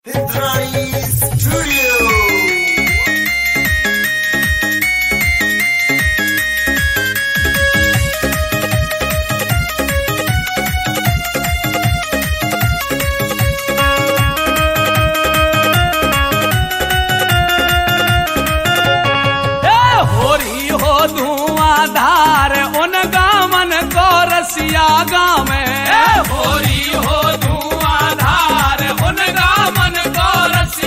Indrani Studio. धुआंधार उन गामन को रसिया गाँव में होरी हो धुआंधार उन गामन को रसिया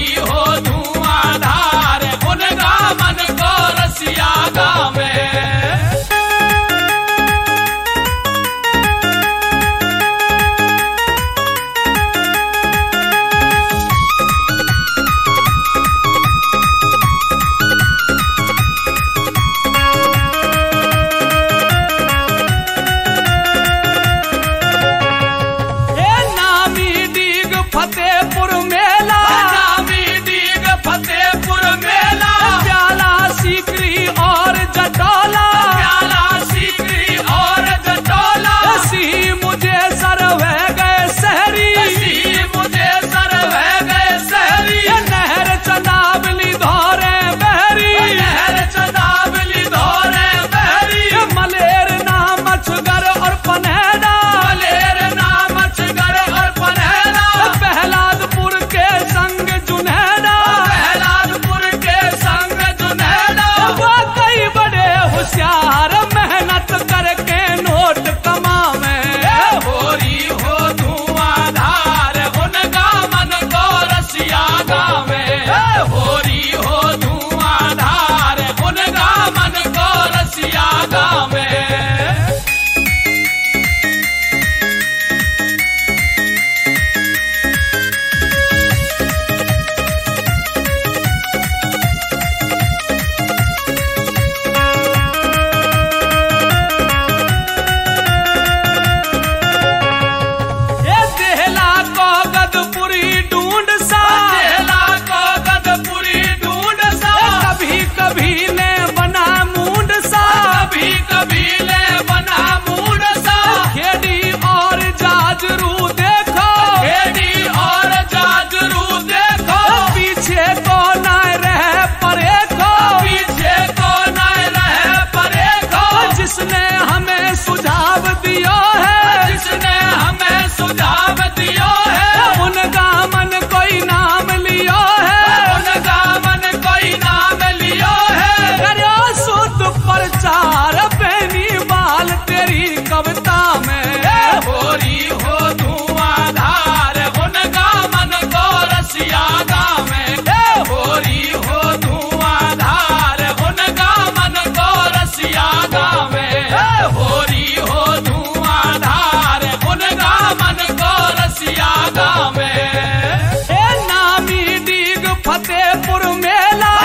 होरी हो धुआंधार उनका मन को रसिया गावे। फतेहपुर मेला, नामी डीग फतेहपुर मेला, प्याला सीकरी और जटोला, प्याला सीकरी और जटोला, सी मुझे सरवे गए शहरी, सी मुझे सरवे गए शहरी, नहर चनावली धोरे बहरी, नहर चनावली धोरे बहरी, मलेर नाम मछगर और पनहेरा, मलेर नाम मछगर और पनहेरा, प्रहलादपुर के संग जुनैना, प्रहलादपुर के संग जुनैना, वाकई बड़े होशियार मेहनत करके नोट कमावे। होरी हो धुआंधार उनका मन को रसिया गावे। होरी हो धुआंधार उनका मन को रसिया गावे। जिसने हमें सुझाव दिया है, जिसने हमें सुझाव दिया है, उनका मन कोई नाम लिया है, उनका मन कोई नाम लिया है। करो शुद्ध प्रचार बेनी बाल तेरी कविता में। होरी हो धुआंधार उनका मन को रसिया गावे। होरी हो धुआंधार उनका मन को रसिया गावे। होरी हो धुआंधार उनका मन को रसिया गावे। नामी डीग फतेहपुर मेला,